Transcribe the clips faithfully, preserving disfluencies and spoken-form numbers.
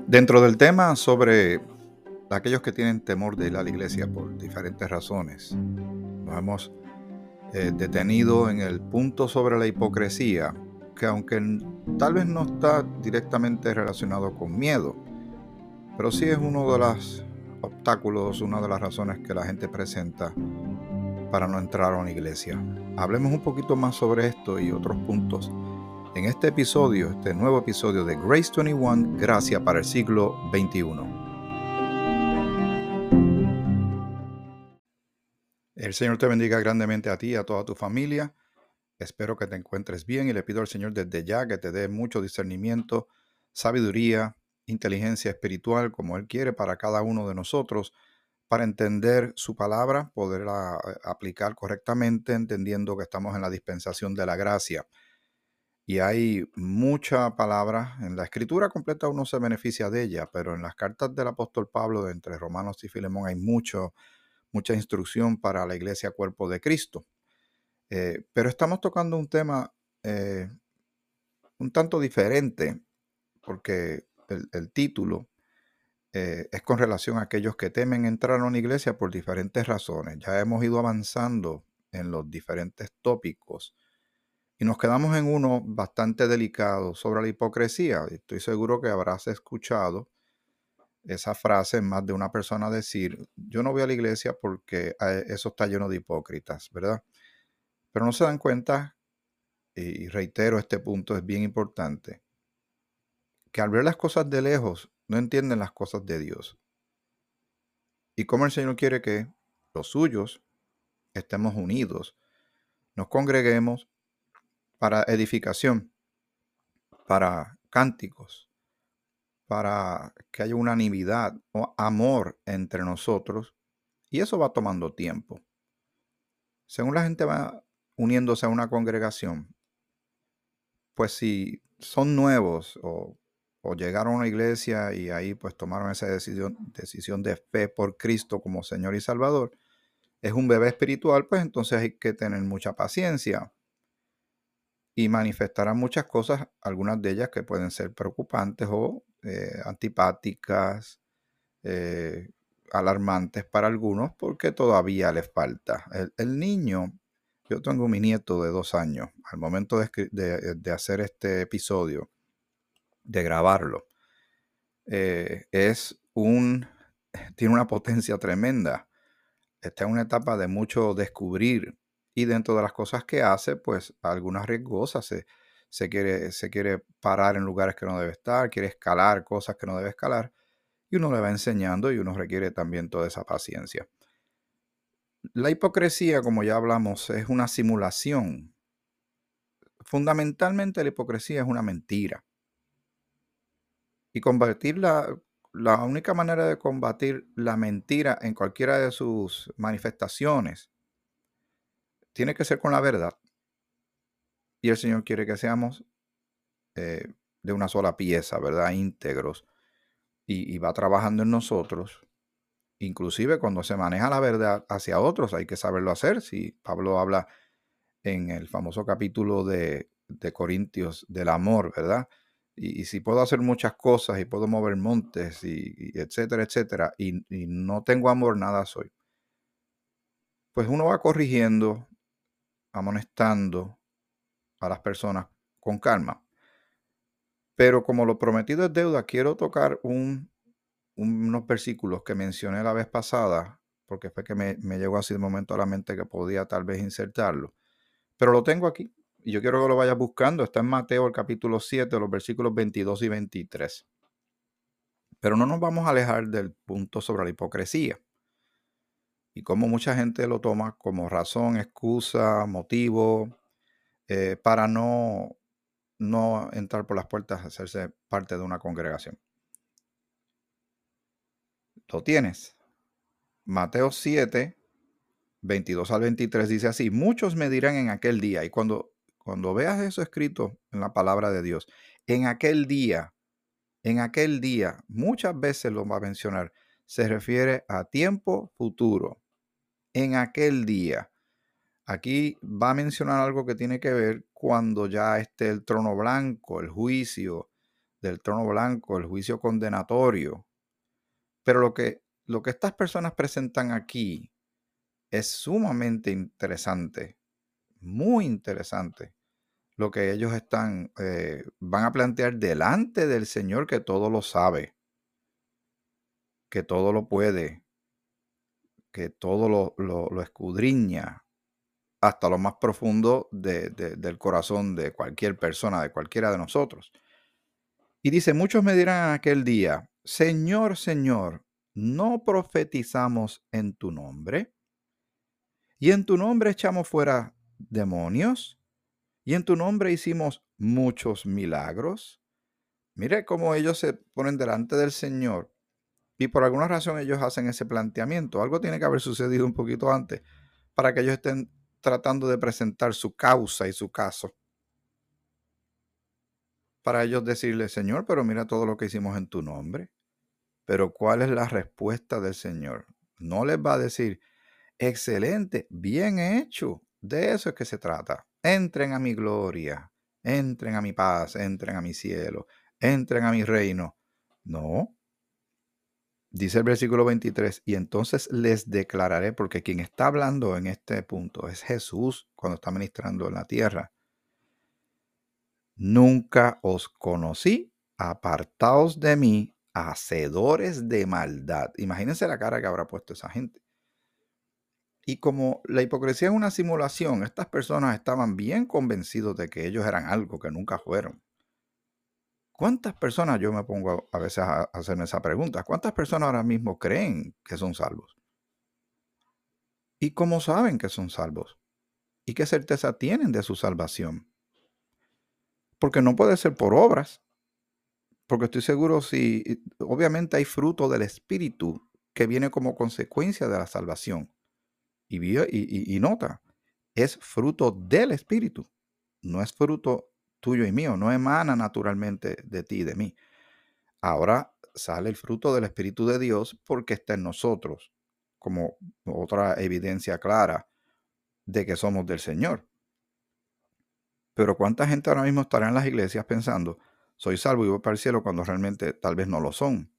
Dentro del tema sobre aquellos que tienen temor de ir a la iglesia por diferentes razones, nos hemos eh, detenido en el punto sobre la hipocresía, que aunque n- tal vez no está directamente relacionado con miedo, pero sí es uno de los obstáculos, una de las razones que la gente presenta para no entrar a una iglesia. Hablemos un poquito más sobre esto y otros puntos en este episodio, este nuevo episodio de Grace veintiuno, Gracia para el siglo veintiuno. El Señor te bendiga grandemente a ti y a toda tu familia. Espero que te encuentres bien y le pido al Señor desde ya que te dé mucho discernimiento, sabiduría, inteligencia espiritual como Él quiere para cada uno de nosotros, para entender su palabra, poderla eh, aplicar correctamente, entendiendo que estamos en la dispensación de la gracia. Y hay mucha palabra en la escritura completa, uno se beneficia de ella, pero en las cartas del apóstol Pablo, de entre Romanos y Filemón, hay mucho, mucha instrucción para la iglesia cuerpo de Cristo. Eh, pero estamos tocando un tema eh, un tanto diferente, porque el, el título eh, es con relación a aquellos que temen entrar a una iglesia por diferentes razones. Ya hemos ido avanzando en los diferentes tópicos y nos quedamos en uno bastante delicado sobre la hipocresía. Estoy seguro que habrás escuchado esa frase en más de una persona decir: yo no voy a la iglesia porque eh, eso está lleno de hipócritas, ¿verdad? Pero no se dan cuenta, y reitero, este punto es bien importante, que al ver las cosas de lejos no entienden las cosas de Dios. Y como el Señor quiere que los suyos estemos unidos, nos congreguemos para edificación, para cánticos, para que haya unanimidad o amor entre nosotros, y eso va tomando tiempo. Según la gente va uniéndose a una congregación, pues si son nuevos o, o llegaron a una iglesia y ahí pues tomaron esa decisión, decisión de fe por Cristo como Señor y Salvador, es un bebé espiritual, pues entonces hay que tener mucha paciencia y manifestarán muchas cosas, algunas de ellas que pueden ser preocupantes o eh, antipáticas, eh, alarmantes para algunos, porque todavía les falta. El, el niño, yo tengo mi nieto de dos años, al momento de, escri- de- de hacer este episodio, de grabarlo, eh, es un, tiene una potencia tremenda. Está en una etapa de mucho descubrir y dentro de las cosas que hace, pues algunas riesgosas, se, se quiere, se quiere parar en lugares que no debe estar, quiere escalar cosas que no debe escalar y uno le va enseñando y uno requiere también toda esa paciencia. La hipocresía, como ya hablamos, es una simulación. Fundamentalmente la hipocresía es una mentira. Y combatir la, la única manera de combatir la mentira en cualquiera de sus manifestaciones tiene que ser con la verdad. Y el Señor quiere que seamos eh, de una sola pieza, ¿verdad? Íntegros. Y, y va trabajando en nosotros. Inclusive cuando se maneja la verdad hacia otros, hay que saberlo hacer. Si Pablo habla en el famoso capítulo de, de Corintios del amor, ¿verdad? Y, y si puedo hacer muchas cosas y puedo mover montes y, y etcétera, etcétera, y, y no tengo amor, nada soy. Pues uno va corrigiendo, amonestando a las personas con calma. Pero como lo prometido es deuda, quiero tocar un, unos versículos que mencioné la vez pasada, porque fue que me, me llegó así de momento a la mente que podía tal vez insertarlo. Pero lo tengo aquí y yo quiero que lo vayas buscando. Está en Mateo el capítulo siete, los versículos veintidós y veintitrés. Pero no nos vamos a alejar del punto sobre la hipocresía y cómo mucha gente lo toma como razón, excusa, motivo eh, para no, no entrar por las puertas a hacerse parte de una congregación. ¿Lo tienes? Mateo siete, veintidós al veintitrés dice así: muchos me dirán en aquel día, y cuando, cuando veas eso escrito en la palabra de Dios, en aquel día, en aquel día, muchas veces lo va a mencionar, se refiere a tiempo futuro, en aquel día. Aquí va a mencionar algo que tiene que ver cuando ya esté el trono blanco, el juicio, del trono blanco, el juicio condenatorio. Pero lo que, lo que estas personas presentan aquí es sumamente interesante, muy interesante. Lo que ellos están, eh, van a plantear delante del Señor que todo lo sabe, que todo lo puede, que todo lo, lo, lo escudriña hasta lo más profundo de- de- del corazón de cualquier persona, de cualquiera de nosotros. Y dice, muchos me dirán en aquel día, Señor, Señor, ¿no profetizamos en tu nombre? Y en tu nombre echamos fuera demonios, y en tu nombre hicimos muchos milagros. Mire cómo ellos se ponen delante del Señor y por alguna razón ellos hacen ese planteamiento. Algo tiene que haber sucedido un poquito antes para que ellos estén tratando de presentar su causa y su caso. Para ellos decirle, Señor, pero mira todo lo que hicimos en tu nombre. Pero ¿cuál es la respuesta del Señor? No les va a decir, excelente, bien hecho. De eso es que se trata. Entren a mi gloria, entren a mi paz, entren a mi cielo, entren a mi reino. No. Dice el versículo veintitrés, y entonces les declararé, porque quien está hablando en este punto es Jesús cuando está ministrando en la tierra. Nunca os conocí, apartaos de mí, hacedores de maldad. Imagínense la cara que habrá puesto esa gente. Y como la hipocresía es una simulación, estas personas estaban bien convencidos de que ellos eran algo que nunca fueron. ¿Cuántas personas, yo me pongo a veces a hacerme esa pregunta, cuántas personas ahora mismo creen que son salvos? ¿Y cómo saben que son salvos? ¿Y qué certeza tienen de su salvación? Porque no puede ser por obras, porque estoy seguro si, obviamente hay fruto del Espíritu que viene como consecuencia de la salvación. Y, y, y, y nota, es fruto del Espíritu, no es fruto tuyo y mío, no emana naturalmente de ti y de mí. Ahora sale el fruto del Espíritu de Dios porque está en nosotros, como otra evidencia clara de que somos del Señor. Pero ¿cuánta gente ahora mismo estará en las iglesias pensando, soy salvo y voy para el cielo cuando realmente tal vez no lo son?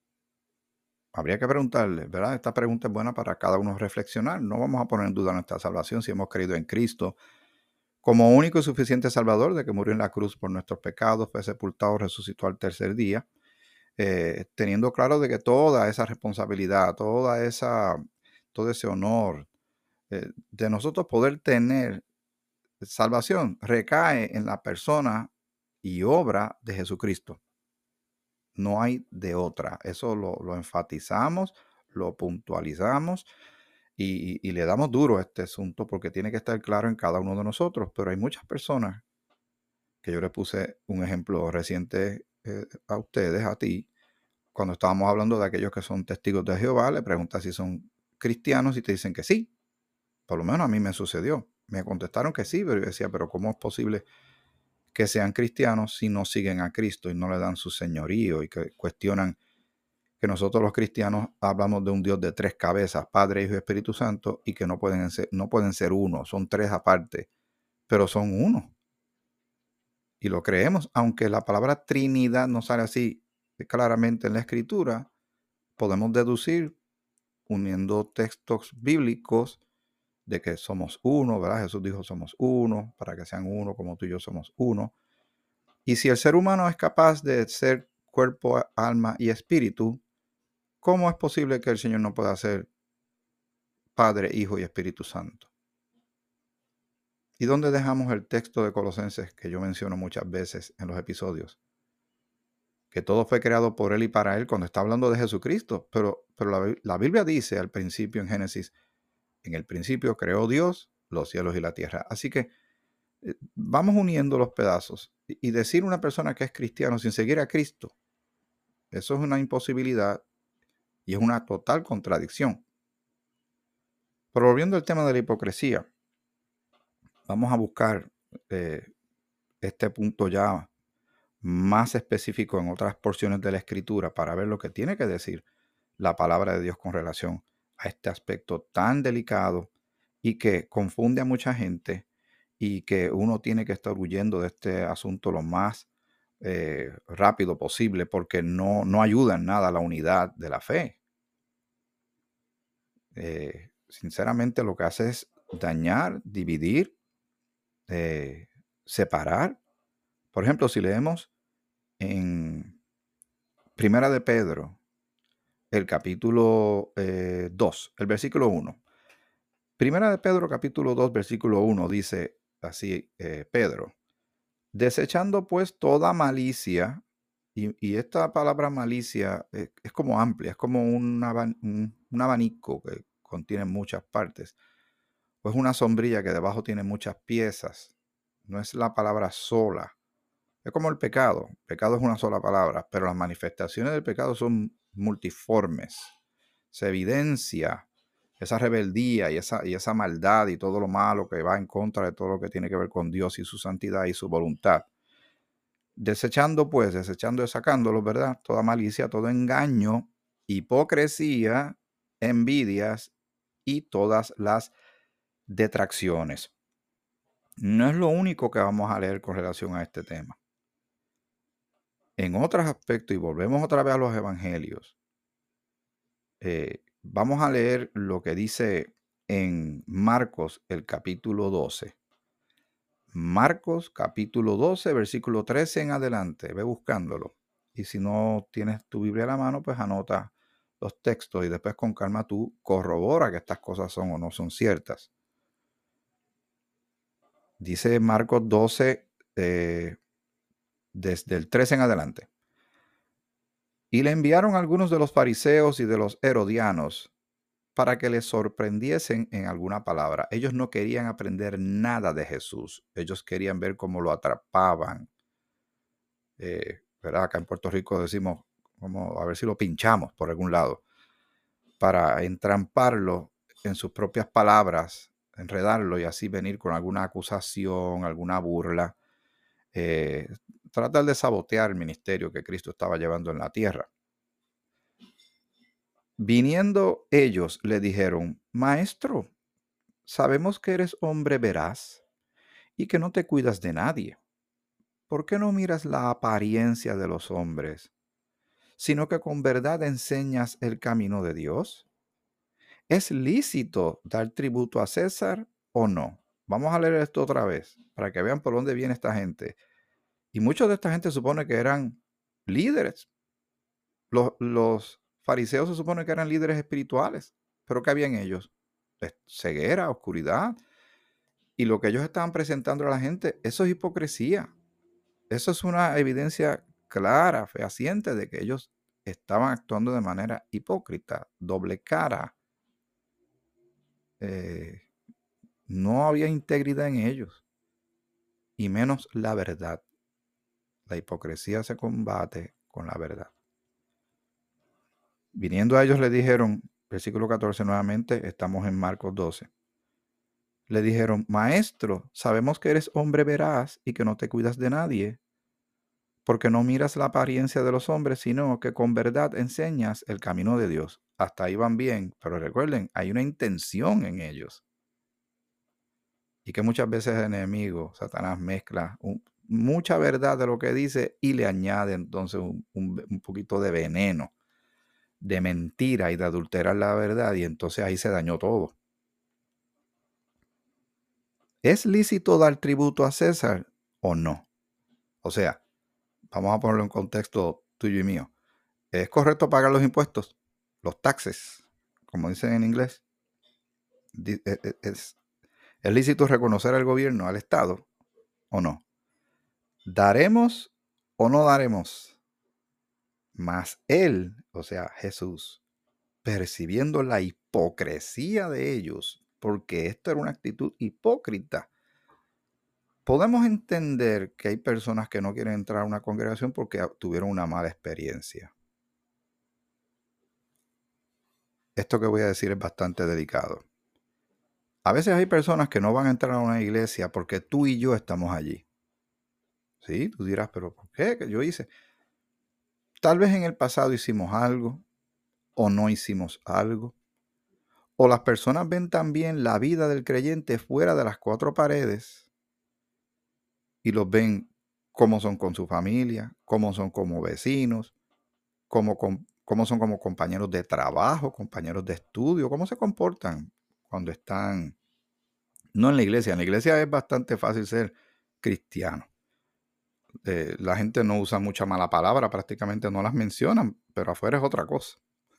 Habría que preguntarle, ¿verdad? Esta pregunta es buena para cada uno reflexionar. No vamos a poner en duda nuestra salvación si hemos creído en Cristo como único y suficiente Salvador, de que murió en la cruz por nuestros pecados, fue sepultado, resucitó al tercer día, eh, teniendo claro de que toda esa responsabilidad, toda esa, todo ese honor eh, de nosotros poder tener salvación recae en la persona y obra de Jesucristo. No hay de otra. Eso lo, lo enfatizamos, lo puntualizamos y, y le damos duro a este asunto porque tiene que estar claro en cada uno de nosotros. Pero hay muchas personas que yo le puse un ejemplo reciente eh, a ustedes, a ti, cuando estábamos hablando de aquellos que son testigos de Jehová, le preguntas si son cristianos y te dicen que sí. Por lo menos a mí me sucedió. Me contestaron que sí, pero yo decía, pero ¿cómo es posible que sean cristianos si no siguen a Cristo y no le dan su señorío y que cuestionan que nosotros los cristianos hablamos de un Dios de tres cabezas, Padre, Hijo y Espíritu Santo, y que no pueden ser, no pueden ser uno, son tres aparte, pero son uno. Y lo creemos, aunque la palabra Trinidad no sale así claramente en la Escritura, podemos deducir, uniendo textos bíblicos, de que somos uno, ¿verdad? Jesús dijo somos uno, para que sean uno como tú y yo somos uno. Y si el ser humano es capaz de ser cuerpo, alma y espíritu, ¿cómo es posible que el Señor no pueda ser Padre, Hijo y Espíritu Santo? ¿Y dónde dejamos el texto de Colosenses que yo menciono muchas veces en los episodios? Que todo fue creado por Él y para Él cuando está hablando de Jesucristo. Pero, pero la, la Biblia dice al principio en Génesis, en el principio creó Dios los cielos y la tierra. Así que eh, vamos uniendo los pedazos. Y, y decir una persona que es cristiano sin seguir a Cristo, eso es una imposibilidad y es una total contradicción. Pero volviendo al tema de la hipocresía, vamos a buscar eh, este punto ya más específico en otras porciones de la Escritura para ver lo que tiene que decir la palabra de Dios con relación a este aspecto tan delicado y que confunde a mucha gente y que uno tiene que estar huyendo de este asunto lo más eh, rápido posible, porque no, no ayuda en nada a la unidad de la fe. Eh, sinceramente lo que hace es dañar, dividir, eh, separar. Por ejemplo, si leemos en Primera de Pedro, el capítulo eh, dos, el versículo uno. Primera de Pedro, capítulo dos, versículo uno, dice así, eh, Pedro, desechando pues toda malicia, y, y esta palabra malicia eh, es como amplia, es como un, aban- un, un abanico que contiene muchas partes, pues una sombrilla que debajo tiene muchas piezas, no es la palabra sola, es como el pecado, el pecado es una sola palabra, pero las manifestaciones del pecado son multiformes, se evidencia esa rebeldía y esa, y esa maldad y todo lo malo que va en contra de todo lo que tiene que ver con Dios y su santidad y su voluntad. Desechando pues, desechando y sacándolo, ¿verdad? Toda malicia, todo engaño, hipocresía, envidias y todas las detracciones. No es lo único que vamos a leer con relación a este tema. En otros aspectos, y volvemos otra vez a los evangelios, eh, vamos a leer lo que dice en Marcos, el capítulo doce. Marcos, capítulo doce, versículo trece en adelante. Ve buscándolo. Y si no tienes tu Biblia a la mano, pues anota los textos y después con calma tú corrobora que estas cosas son o no son ciertas. Dice Marcos doce, eh, desde el trece en adelante. Y le enviaron algunos de los fariseos y de los herodianos para que les sorprendiesen en alguna palabra. Ellos no querían aprender nada de Jesús. Ellos querían ver cómo lo atrapaban. Eh, ¿verdad? Acá en Puerto Rico decimos, como a ver si lo pinchamos por algún lado, para entramparlo en sus propias palabras, enredarlo y así venir con alguna acusación, alguna burla. Eh, tratar de sabotear el ministerio que Cristo estaba llevando en la tierra. Viniendo ellos le dijeron, Maestro, sabemos que eres hombre veraz y que no te cuidas de nadie. ¿Por qué no miras la apariencia de los hombres, sino que con verdad enseñas el camino de Dios? ¿Es lícito dar tributo a César o no? Vamos a leer esto otra vez para que vean por dónde viene esta gente. Y muchos de esta gente supone que eran líderes. Los, los fariseos se supone que eran líderes espirituales, pero ¿qué había en ellos? Ceguera, oscuridad. Y lo que ellos estaban presentando a la gente, eso es hipocresía. Eso es una evidencia clara, fehaciente de que ellos estaban actuando de manera hipócrita, doble cara. Eh, no había integridad en ellos, y menos la verdad. La hipocresía se combate con la verdad. Viniendo a ellos le dijeron, versículo catorce nuevamente, estamos en Marcos doce. Le dijeron, Maestro, sabemos que eres hombre veraz y que no te cuidas de nadie, porque no miras la apariencia de los hombres, sino que con verdad enseñas el camino de Dios. Hasta ahí van bien, pero recuerden, hay una intención en ellos. Y que muchas veces el enemigo, Satanás, mezcla un, mucha verdad de lo que dice y le añade entonces un, un, un poquito de veneno, de mentira y de adulterar la verdad, y entonces ahí se dañó todo. ¿Es lícito dar tributo a César o no? O sea, vamos a ponerlo en contexto tuyo y mío. ¿Es correcto pagar los impuestos? Los taxes, como dicen en inglés. ¿Es, es lícito reconocer al gobierno, al Estado o no? ¿Daremos o no daremos? Mas él, o sea, Jesús, percibiendo la hipocresía de ellos, porque esto era una actitud hipócrita, podemos entender que hay personas que no quieren entrar a una congregación porque tuvieron una mala experiencia. Esto que voy a decir es bastante delicado. A veces hay personas que no van a entrar a una iglesia porque tú y yo estamos allí. Sí, tú dirás, pero ¿por qué? ¿Qué yo hice? Tal vez en el pasado hicimos algo o no hicimos algo. O las personas ven también la vida del creyente fuera de las cuatro paredes y los ven cómo son con su familia, cómo son como vecinos, cómo, com- cómo son como compañeros de trabajo, compañeros de estudio, cómo se comportan cuando están, no en la iglesia. En la iglesia es bastante fácil ser cristiano. Eh, la gente no usa mucha mala palabra, prácticamente no las mencionan, pero afuera es otra cosa.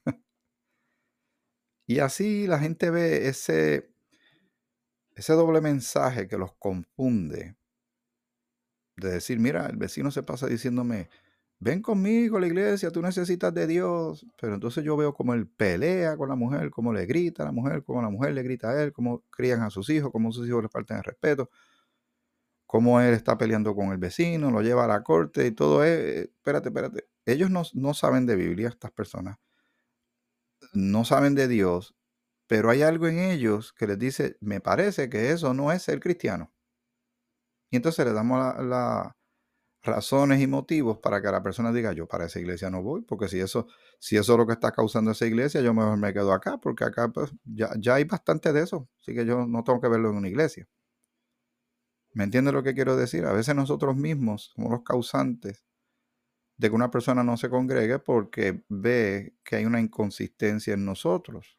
Y así la gente ve ese, ese doble mensaje que los confunde, de decir, mira, el vecino se pasa diciéndome, ven conmigo a la iglesia, tú necesitas de Dios. Pero entonces yo veo cómo él pelea con la mujer, cómo le grita a la mujer, cómo la mujer le grita a él, cómo crían a sus hijos, cómo sus hijos le faltan el respeto, cómo él está peleando con el vecino, lo lleva a la corte y todo es, espérate, espérate. Ellos no, no saben de Biblia, estas personas, no saben de Dios, pero hay algo en ellos que les dice, me parece que eso no es ser cristiano. Y entonces le damos la, la razones y motivos para que la persona diga, yo para esa iglesia no voy, porque si eso, si eso es lo que está causando esa iglesia, yo mejor me quedo acá, porque acá pues, ya, ya hay bastante de eso, así que yo no tengo que verlo en una iglesia. ¿Me entiendes lo que quiero decir? A veces nosotros mismos somos los causantes de que una persona no se congregue porque ve que hay una inconsistencia en nosotros,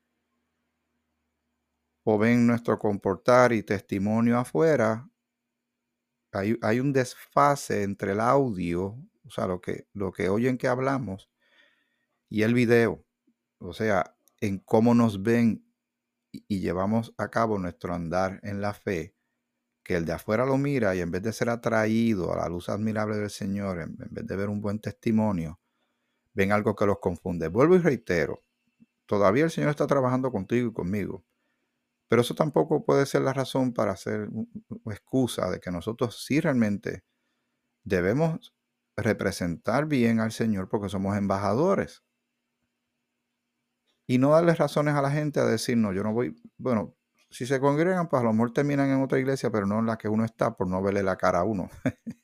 o ven nuestro comportar y testimonio afuera. Hay, hay un desfase entre el audio, o sea, lo que, lo que oyen que hablamos, y el video, o sea, en cómo nos ven y, y llevamos a cabo nuestro andar en la fe, que el de afuera lo mira y en vez de ser atraído a la luz admirable del Señor, en, en vez de ver un buen testimonio, ven algo que los confunde. Vuelvo y reitero, todavía el Señor está trabajando contigo y conmigo, pero eso tampoco puede ser la razón para hacer una excusa de que nosotros sí realmente debemos representar bien al Señor porque somos embajadores. Y no darles razones a la gente a decir, no, yo no voy, bueno, si se congregan, pues a lo mejor terminan en otra iglesia, pero no en la que uno está por no verle la cara a uno.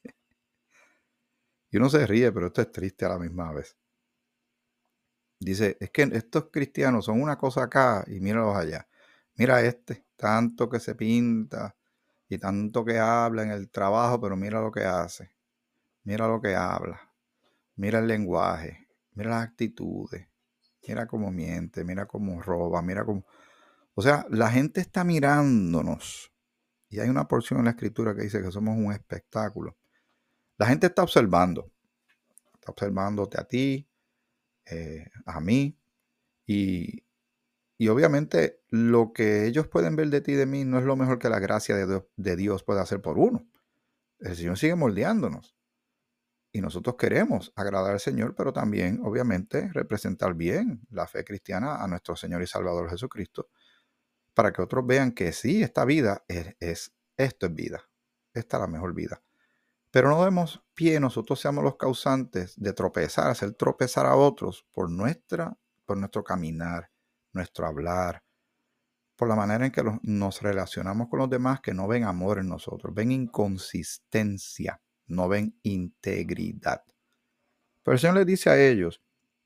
Y uno se ríe, pero esto es triste a la misma vez. Dice, es que estos cristianos son una cosa acá y míralos allá. Mira este, tanto que se pinta y tanto que habla en el trabajo, pero mira lo que hace. Mira lo que habla. Mira el lenguaje. Mira las actitudes. Mira cómo miente. Mira cómo roba. Mira cómo... O sea, la gente está mirándonos. Y hay una porción en la escritura que dice que somos un espectáculo. La gente está observando. Está observándote a ti, eh, a mí. Y, y obviamente lo que ellos pueden ver de ti y de mí no es lo mejor que la gracia de Dios, de Dios puede hacer por uno. El Señor sigue moldeándonos. Y nosotros queremos agradar al Señor, pero también, obviamente, representar bien la fe cristiana a nuestro Señor y Salvador Jesucristo, para que otros vean que sí, esta vida es, es esto es vida. Esta es la mejor vida. Pero no demos pie, nosotros seamos los causantes de tropezar, hacer tropezar a otros por, nuestra, por nuestro caminar, nuestro hablar, por la manera en que los, nos relacionamos con los demás, que no ven amor en nosotros, ven inconsistencia, no ven integridad. Pero el Señor les dice a ellos,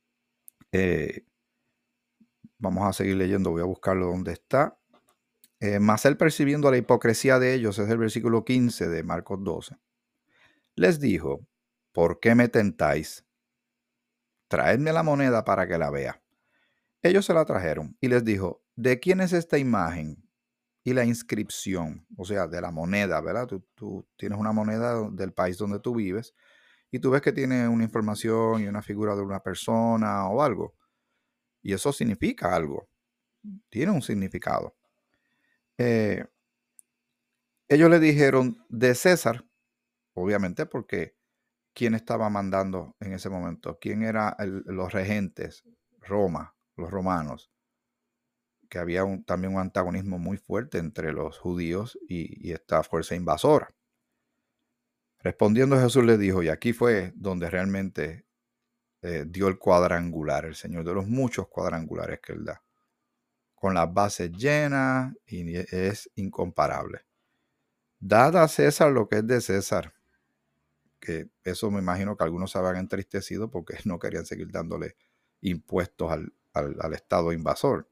eh, vamos a seguir leyendo, voy a buscarlo donde está, eh, mas él percibiendo la hipocresía de ellos, es el versículo quince de Marcos doce, les dijo, ¿por qué me tentáis? Traedme la moneda para que la vea. Ellos se la trajeron y les dijo, ¿de quién es esta imagen y la inscripción? O sea, de la moneda, ¿verdad? Tú, tú tienes una moneda del país donde tú vives y tú ves que tiene una información y una figura de una persona o algo. Y eso significa algo. Tiene un significado. Eh, ellos le dijeron de César, obviamente porque ¿quién estaba mandando en ese momento? ¿Quién eran los regentes? Roma, los romanos. Que había un, también un antagonismo muy fuerte entre los judíos y, y esta fuerza invasora. Respondiendo Jesús le dijo, y aquí fue donde realmente eh, dio el cuadrangular, el Señor, de los muchos cuadrangulares que Él da, con las bases llenas y es incomparable. Dad a César lo que es de César, que eso me imagino que algunos se habían entristecido porque no querían seguir dándole impuestos al, al, al Estado invasor.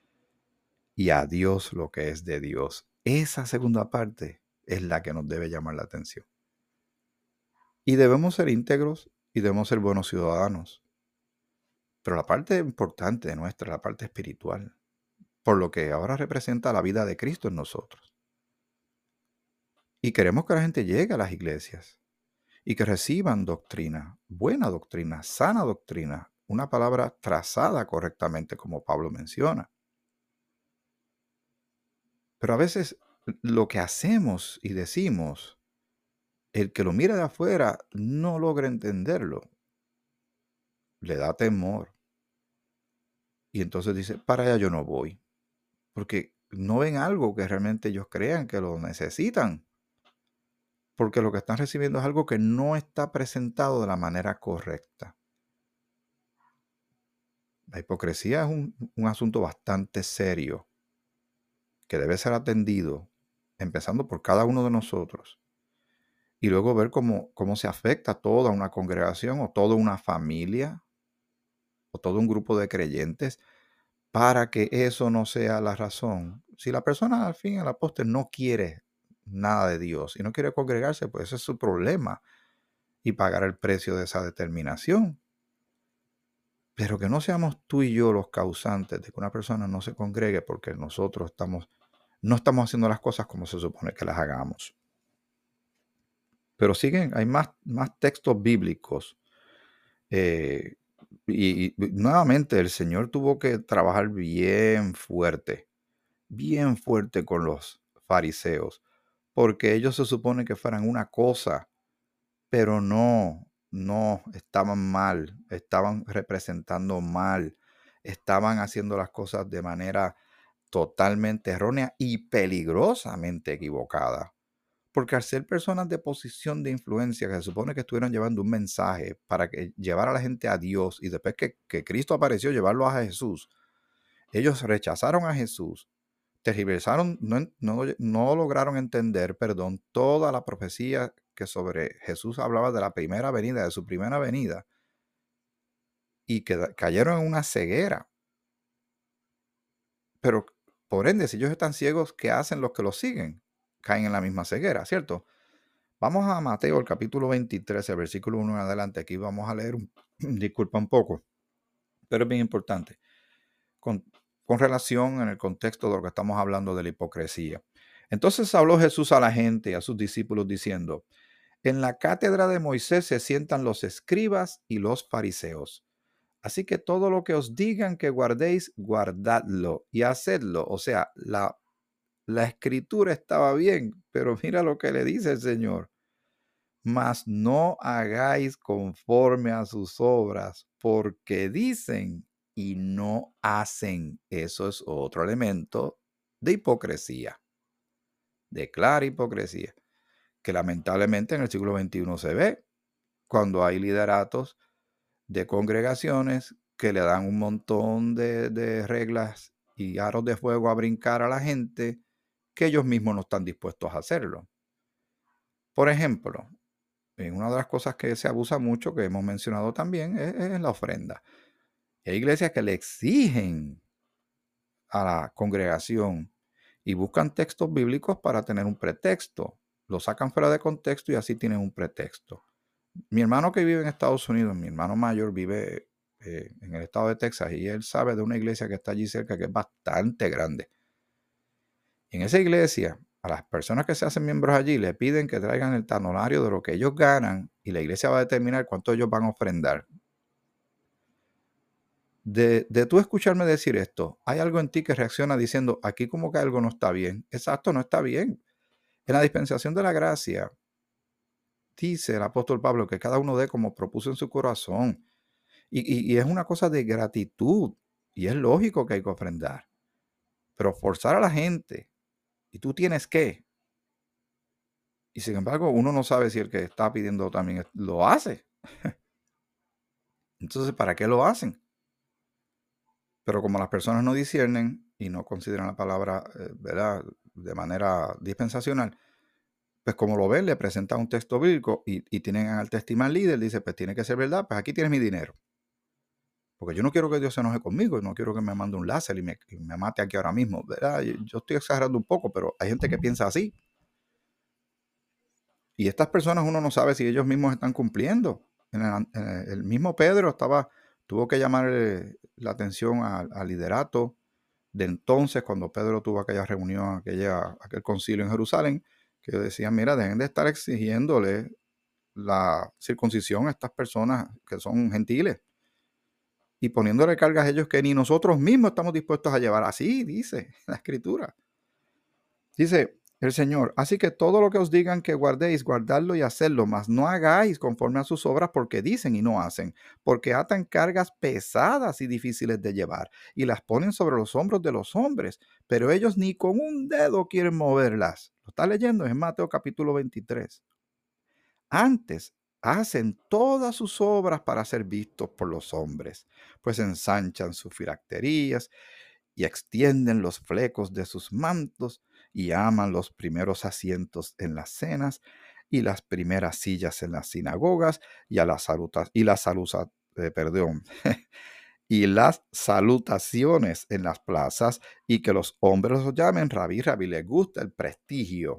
Y a Dios lo que es de Dios. Esa segunda parte es la que nos debe llamar la atención. Y debemos ser íntegros y debemos ser buenos ciudadanos. Pero la parte importante de nuestra, la parte espiritual, por lo que ahora representa la vida de Cristo en nosotros. Y queremos que la gente llegue a las iglesias y que reciban doctrina, buena doctrina, sana doctrina, una palabra trazada correctamente, como Pablo menciona. Pero a veces lo que hacemos y decimos, el que lo mira de afuera no logra entenderlo, le da temor. Y entonces dice, para allá yo no voy, porque no ven algo que realmente ellos crean que lo necesitan, porque lo que están recibiendo es algo que no está presentado de la manera correcta. La hipocresía es un, un asunto bastante serio que debe ser atendido, empezando por cada uno de nosotros, y luego ver cómo, cómo se afecta toda una congregación o toda una familia o todo un grupo de creyentes para que eso no sea la razón. Si la persona al fin y al postre no quiere nada de Dios y no quiere congregarse, pues ese es su problema y pagar el precio de esa determinación. Pero que no seamos tú y yo los causantes de que una persona no se congregue porque nosotros estamos, no estamos haciendo las cosas como se supone que las hagamos. Pero siguen, hay más, más textos bíblicos. Eh, y, y nuevamente el Señor tuvo que trabajar bien fuerte, bien fuerte con los fariseos, porque ellos se supone que fueran una cosa, pero no, no, estaban mal, estaban representando mal, estaban haciendo las cosas de manera totalmente errónea y peligrosamente equivocada. Porque al ser personas de posición de influencia, que se supone que estuvieron llevando un mensaje para que llevar a la gente a Dios, y después que, que Cristo apareció, llevarlos a Jesús, ellos rechazaron a Jesús, tergiversaron, no, no, no lograron entender, perdón, toda la profecía que sobre Jesús hablaba de la primera venida, de su primera venida, y que cayeron en una ceguera. Pero por ende, si ellos están ciegos, ¿qué hacen los que los siguen? Caen en la misma ceguera, ¿cierto? Vamos a Mateo, el capítulo veintitrés, el versículo uno en adelante. Aquí vamos a leer, un, disculpa un poco, pero es bien importante, con, con relación en el contexto de lo que estamos hablando de la hipocresía. Entonces habló Jesús a la gente y a sus discípulos diciendo, en la cátedra de Moisés se sientan los escribas y los fariseos. Así que todo lo que os digan que guardéis, guardadlo y hacedlo. O sea, la, la escritura estaba bien, pero mira lo que le dice el Señor. Mas no hagáis conforme a sus obras, porque dicen y no hacen. Eso es otro elemento de hipocresía, de clara hipocresía, que lamentablemente en el siglo veintiuno se ve cuando hay lideratos de congregaciones que le dan un montón de, de reglas y aros de fuego a brincar a la gente que ellos mismos no están dispuestos a hacerlo. Por ejemplo, una de las cosas que se abusa mucho, que hemos mencionado también, es, es la ofrenda. Hay iglesias que le exigen a la congregación y buscan textos bíblicos para tener un pretexto. Lo sacan fuera de contexto y así tienen un pretexto. Mi hermano que vive en Estados Unidos, mi hermano mayor vive eh, en el estado de Texas y él sabe de una iglesia que está allí cerca que es bastante grande. En esa iglesia, a las personas que se hacen miembros allí le piden que traigan el talonario de lo que ellos ganan y la iglesia va a determinar cuánto ellos van a ofrendar. De, de tú escucharme decir esto, hay algo en ti que reacciona diciendo, aquí como que algo no está bien. Exacto, no está bien. En la dispensación de la gracia, dice el apóstol Pablo que cada uno dé como propuso en su corazón. Y, y, y es una cosa de gratitud. Y es lógico que hay que ofrendar. Pero forzar a la gente, y tú tienes que, y sin embargo uno no sabe si el que está pidiendo también lo hace. Entonces, ¿para qué lo hacen? Pero como las personas no disciernen y no consideran la palabra, eh, ¿verdad?, de manera dispensacional, pues como lo ven, le presentan un texto bíblico y, y tienen al testimonio líder, dice, pues tiene que ser verdad, pues aquí tienes mi dinero. Porque yo no quiero que Dios se enoje conmigo, no quiero que me mande un láser y me, y me mate aquí ahora mismo, ¿verdad? Yo estoy exagerando un poco, pero hay gente que piensa así. Y estas personas uno no sabe si ellos mismos están cumpliendo. En el, en el mismo Pedro estaba, tuvo que llamar la atención al, al liderato de entonces, cuando Pedro tuvo aquella reunión, aquella, aquel concilio en Jerusalén, que decían, mira, dejen de estar exigiéndole la circuncisión a estas personas que son gentiles y poniéndole cargas a ellos que ni nosotros mismos estamos dispuestos a llevar. Así dice la Escritura. Dice el Señor, así que todo lo que os digan que guardéis, guardadlo y hacedlo, mas no hagáis conforme a sus obras, porque dicen y no hacen, porque atan cargas pesadas y difíciles de llevar, y las ponen sobre los hombros de los hombres, pero ellos ni con un dedo quieren moverlas. ¿Lo está leyendo? Es en Mateo capítulo veintitrés. Antes hacen todas sus obras para ser vistos por los hombres, pues ensanchan sus filacterías y extienden los flecos de sus mantos y aman los primeros asientos en las cenas y las primeras sillas en las sinagogas y a las salutas y las saluta, eh, perdón, y las salutaciones en las plazas y que los hombres los llamen rabí, rabí, les gusta el prestigio.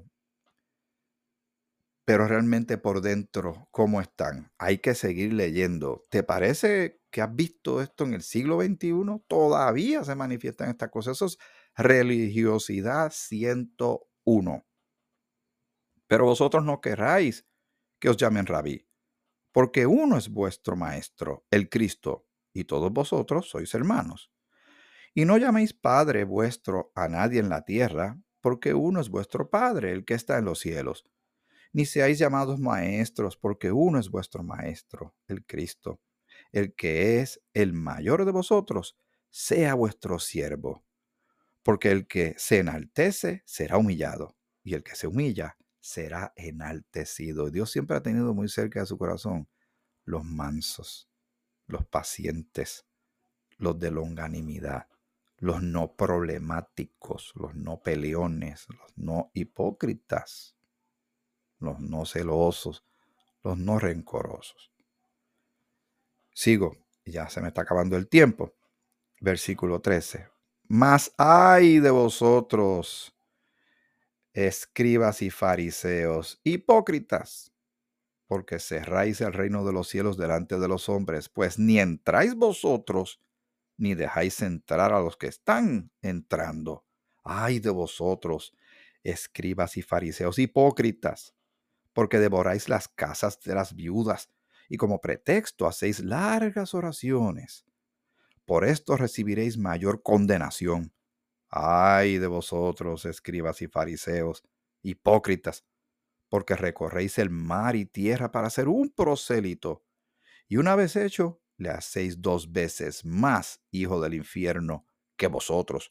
Pero realmente por dentro, ¿cómo están? Hay que seguir leyendo. ¿Te parece que has visto esto en el siglo veintiuno? Todavía se manifiestan estas cosas. Eso es religiosidad ciento uno. Pero vosotros no querráis que os llamen rabí, porque uno es vuestro maestro, el Cristo, y todos vosotros sois hermanos. Y no llaméis Padre vuestro a nadie en la tierra, porque uno es vuestro Padre, el que está en los cielos. Ni seáis llamados maestros, porque uno es vuestro maestro, el Cristo. El que es el mayor de vosotros, sea vuestro siervo. Porque el que se enaltece será humillado, y el que se humilla será enaltecido. Dios siempre ha tenido muy cerca de su corazón los mansos, los pacientes, los de longanimidad, los no problemáticos, los no peleones, los no hipócritas, los no celosos, los no rencorosos. Sigo, ya se me está acabando el tiempo. Versículo trece. Mas ay de vosotros, escribas y fariseos, hipócritas, porque cerráis el reino de los cielos delante de los hombres, pues ni entráis vosotros, ni dejáis entrar a los que están entrando. Ay de vosotros, escribas y fariseos, hipócritas, porque devoráis las casas de las viudas, y como pretexto hacéis largas oraciones. Por esto recibiréis mayor condenación. Ay de vosotros, escribas y fariseos, hipócritas, porque recorréis el mar y tierra para ser un prosélito, y una vez hecho, le hacéis dos veces más hijo del infierno que vosotros.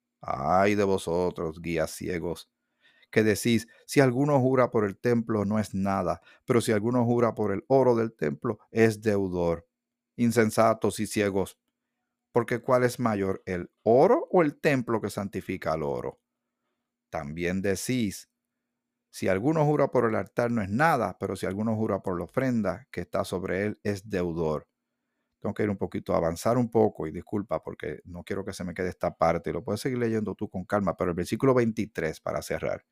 Ay de vosotros, guías ciegos, que decís, si alguno jura por el templo no es nada, pero si alguno jura por el oro del templo es deudor. Insensatos y ciegos, porque ¿cuál es mayor, el oro o el templo que santifica al oro? También decís, si alguno jura por el altar no es nada, pero si alguno jura por la ofrenda que está sobre él es deudor. Tengo que ir un poquito, avanzar un poco y disculpa porque no quiero que se me quede esta parte. Lo puedes seguir leyendo tú con calma, pero el versículo veintitrés para cerrar.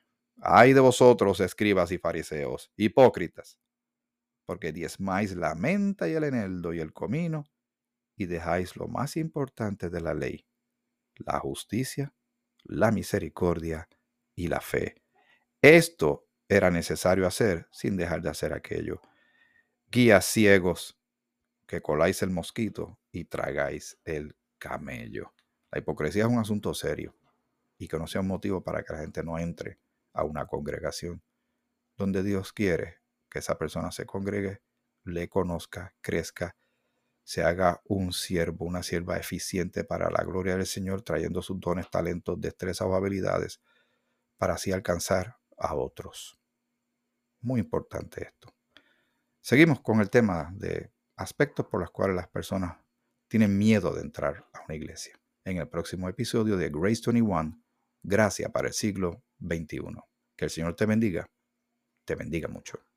Ay de vosotros, escribas y fariseos, hipócritas, porque diezmáis la menta y el eneldo y el comino, y dejáis lo más importante de la ley, la justicia, la misericordia y la fe. Esto era necesario hacer sin dejar de hacer aquello. Guías ciegos, que coláis el mosquito y tragáis el camello. La hipocresía es un asunto serio y que no sea un motivo para que la gente no entre a una congregación. Donde Dios quiere que esa persona se congregue, le conozca, crezca, se haga un siervo, una sierva eficiente para la gloria del Señor, trayendo sus dones, talentos, destrezas o habilidades para así alcanzar a otros. Muy importante esto. Seguimos con el tema de aspectos por los cuales las personas tienen miedo de entrar a una iglesia. En el próximo episodio de Grace veintiuno, Gracia para el siglo veintiuno. Que el Señor te bendiga, te bendiga mucho.